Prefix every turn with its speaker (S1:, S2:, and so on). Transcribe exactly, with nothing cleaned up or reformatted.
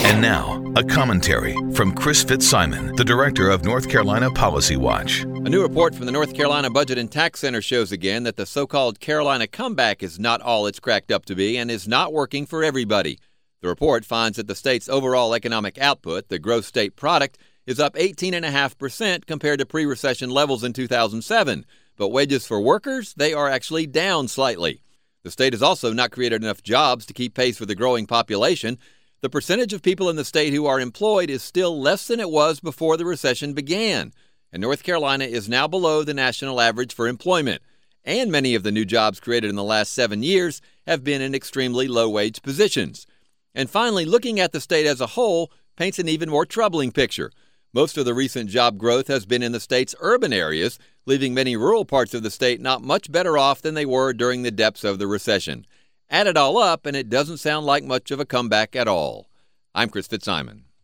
S1: And now, a commentary from Chris Fitzsimon, the director of North Carolina Policy Watch.
S2: A new report from the North Carolina Budget and Tax Center shows again that the so-called Carolina comeback is not all it's cracked up to be and is not working for everybody. The report finds that the state's overall economic output, the gross state product, is up eighteen point five percent compared to pre-recession levels in two thousand seven. But wages for workers, they are actually down slightly. The state has also not created enough jobs to keep pace with the growing population. The percentage of people in the state who are employed is still less than it was before the recession began, and North Carolina is now below the national average for employment. And many of the new jobs created in the last seven years have been in extremely low-wage positions. And finally, looking at the state as a whole paints an even more troubling picture. Most of the recent job growth has been in the state's urban areas, leaving many rural parts of the state not much better off than they were during the depths of the recession. Add it all up, and it doesn't sound like much of a comeback at all. I'm Chris Fitzsimon.